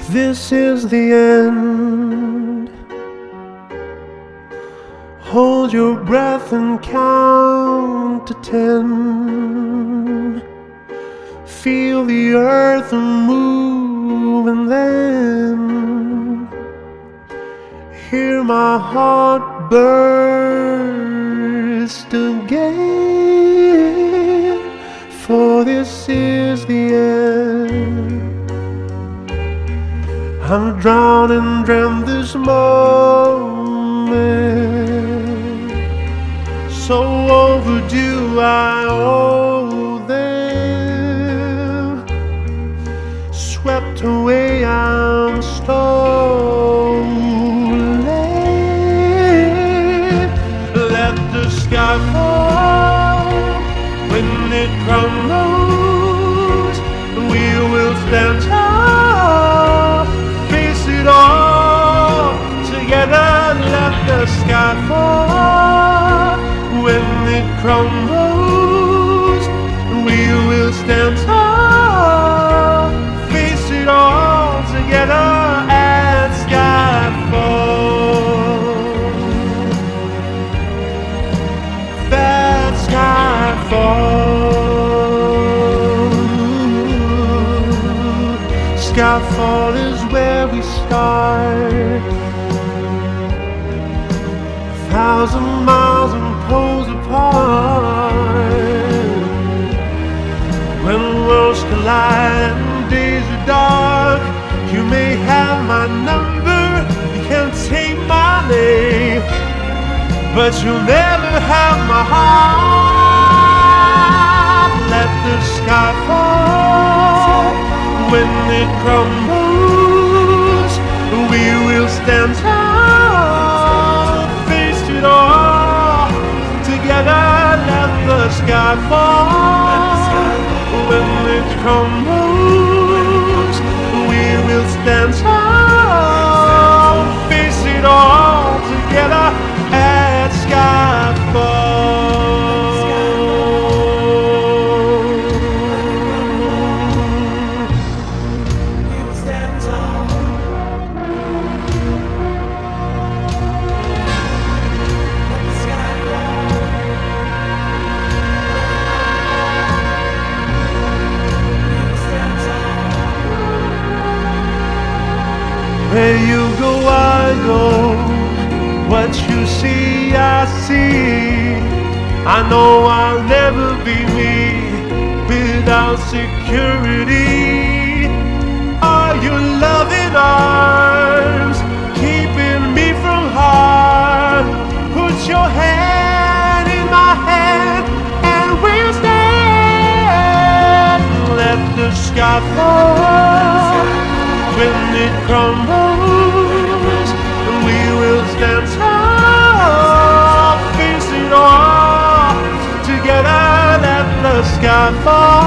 This is the end. Hold your breath and count to 10. Feel the earth move and then hear my heart burst again. For this is the end. I'm drowning, dreamt this moment, so overdue I owe them. Swept away I'm stolen. Let the sky fall. When it crumbles, we will stand tall. Face it all together. Let the sky fall. When it crumbles, we will stand tall. Face it all together at skyfall. That skyfall. Skyfall is where we start. 1,000 miles and poles apart. When worlds collide and days are dark, you may have my number, you can't take my name, but you'll never have my heart. Let the sky fall. When it crumbles, we will stand tall. Face it all together. Let the sky fall. When it crumbles, we will stand tall. Face it all together at skyfall. Where you go, I go. What you see, I see. I know I'll never be me without security. Are your loving arms keeping me from harm? Put your hand in my hand and we'll stand. Let the sky fall. When it crumbles, we will stand tall. Face it all together. Let the sky fall.